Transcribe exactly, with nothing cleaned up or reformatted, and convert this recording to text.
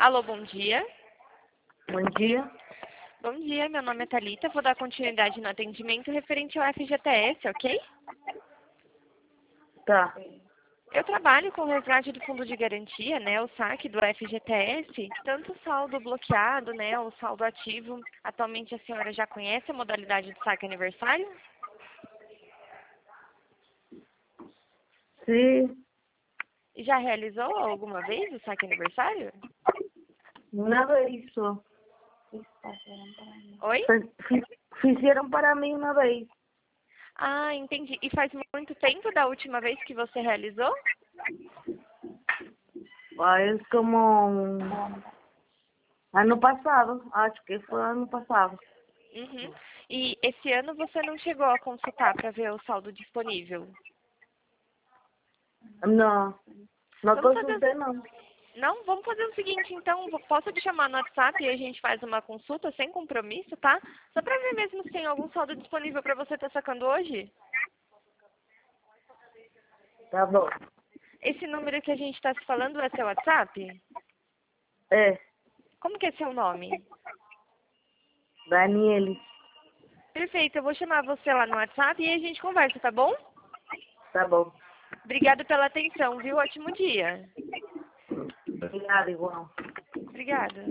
Alô, bom dia. Bom dia. Bom dia, meu nome é Thalita. Vou dar continuidade no atendimento referente ao F G T S, ok? Tá. Eu trabalho com o resgate do fundo de garantia, né, o saque do F G T S, tanto o saldo bloqueado, né, o saldo ativo. Atualmente a senhora já conhece a modalidade de saque aniversário? Sim. E já realizou alguma vez o saque aniversário? Nada disso. Oi? Fiz- Fizeram para mim uma vez. Ah, entendi. E faz muito tempo da última vez que você realizou? Faz como um- ano passado. Acho que foi ano passado. Uhum. E esse ano você não chegou a consultar para ver o saldo disponível? Não. Não Vamos fazer, consultei, não. não, vamos fazer o seguinte, então, vou- posso te chamar no WhatsApp e a gente faz uma consulta sem compromisso, tá? Só para ver mesmo se tem algum saldo disponível para você estar sacando hoje. Tá bom. Esse número que a gente está se falando é seu WhatsApp? É. Como que é seu nome? Daniele. Perfeito, eu vou chamar você lá no WhatsApp e a gente conversa, tá bom? Tá bom. Obrigada pela atenção, viu? Ótimo dia. Obrigada, igual. Obrigada.